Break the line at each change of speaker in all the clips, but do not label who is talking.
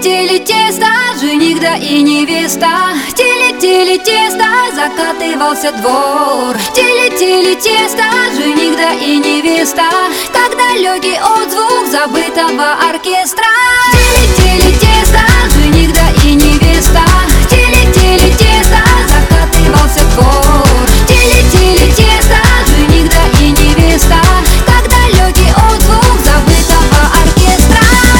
Теле-теле тесто, жених да и невеста. Теле-теле тесто, закатывался двор. Теле-теле тесто, жених да и невеста. Как далекий отзвук забытого оркестра. Теле-теле тесто, жених да и невеста. Теле-теле тесто, закатывался двор. Теле-теле тесто, жених да и невеста. Как далекий отзвук забытого оркестра.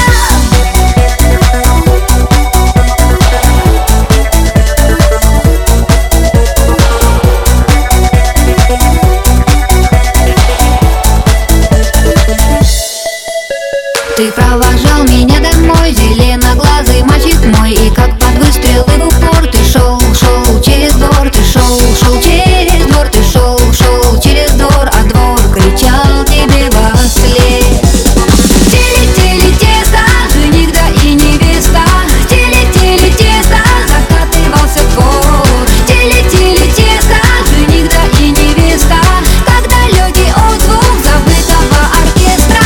Ты провожал меня домой, зеленоглазый мальчик мой. И как под выстрелы в упор ты шел, шел через двор. Ты шел, шел через двор, ты шел, шел через двор. А двор кричал тебе во след. Теле-теле тесто, жених да и невеста. Теле-теле тесто, закатывался двор. Теле-теле тесто, жених да и невеста. Как далекий отзвук забытого оркестра.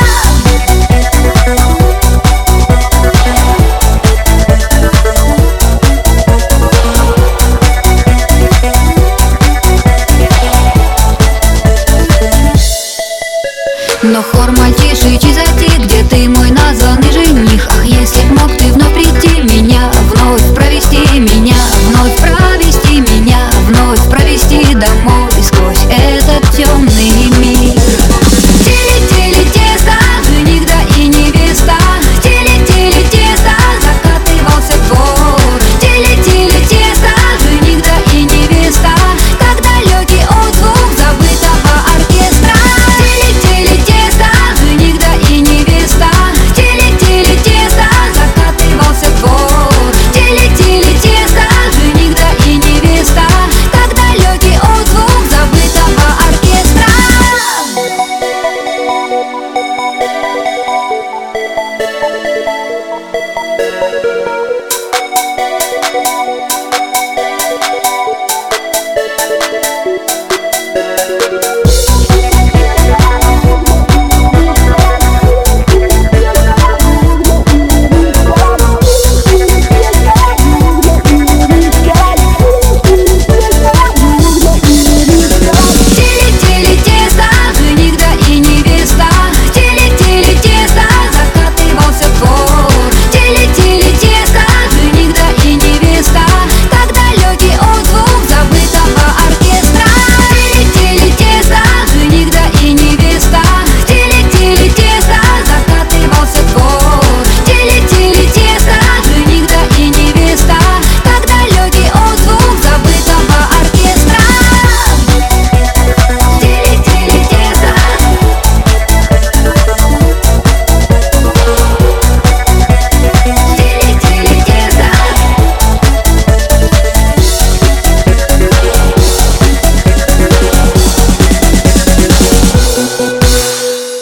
Но хор мальчишечий затих, где ты, мой названный жених? Ах, если б мог ты вновь прийти, меня вновь провести, меня вновь провести, меня вновь провести домой сквозь этот темный мир. Теле-теле тесто, жених да и невеста. Теле-теле тесто, закатывался двор. Теле-теле тесто, жених да и невеста. Как далекий отзвук забытого оркестра. Теле-теле тесто, жених да и невеста. Теле-теле тесто, закатывался двор. Теле-теле тесто, жених да и невеста. Как далекий отзвук забытого оркестра.